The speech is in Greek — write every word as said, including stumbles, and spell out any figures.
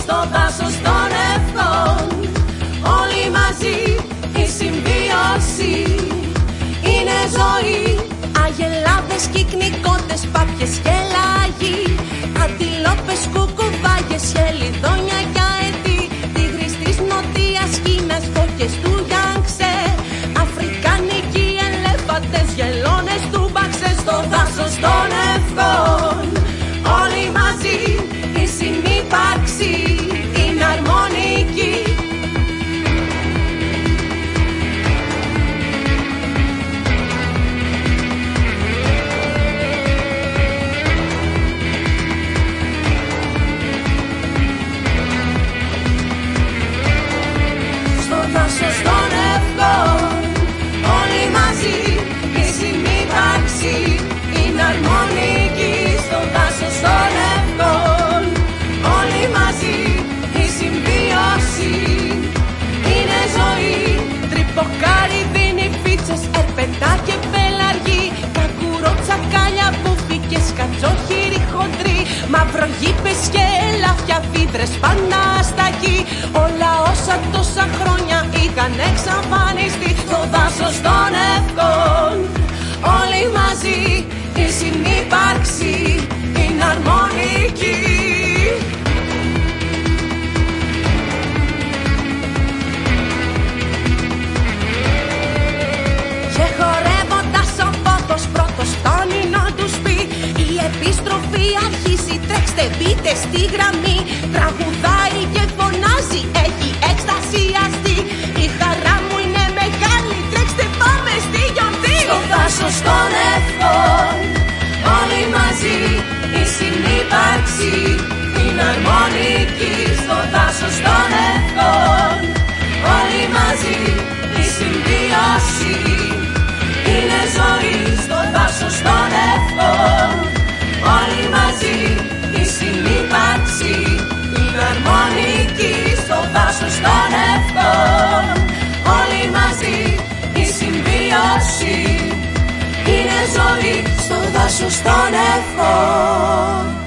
στο δάσος των ευχών. Όλοι μαζί η συμβίωση είναι ζωή. Αγελάδες, κυκνικότες, πάπιες και λαγοί, αντιλόπες, κουκουβάγες, χελιδόνια για αετή, τίγρης της Νοτίας Κίνας, φώκες του Γιάνξε, αφρικανικοί ελέφαντες, γελώνες του Μπαξέ. Στο δάσος των ευχών όλοι μαζί η συνύπαρξη είναι αρμονική. Στο δάσος των ευχών όλοι μαζί η συνύπαρξη είναι αρμονική. Στο δάσος των ευχών όλοι μαζί η συμβίωση είναι ζωή. Τρυποκάριδι, φίτσες, ερπετά και πελαργοί, κακουρό, τσακάλια, μπουφί, σκατζόχυροι χοντροί, μαυρογήπες και ελάφια, φίδρες, πανάστακοι, όλα όσα τόσα χρόνια είχαν εξαφανιστεί. Στο δάσος των ευχών όλοι μαζί η συνύπαρξη είναι αρμονική. Και χορεύοντας ο πόθος πρώτος τόνι να τους πει, η επιστροφή αρχίσει, τρέξτε, μπείτε στη γραμμή. Τραγουδάει και φωνάζει, έχει εκστασιαστεί, η χαρά μου είναι μεγάλη, τρέξτε, πάμε στη γιορτή. Στο δάσος των ευχών όλοι μαζί η συνύπαρξη είναι αρμονική. Στο δάσος των ευχών όλοι μαζί η συμβίωση είναι ζωή. Στο δάσος των ευχών όλοι μαζί η συνύπαρξη είναι αρμονική. Στο δάσος των ευχών όλοι μαζί η συμβίωση είναι ζωή. Στο δάσος των ευχών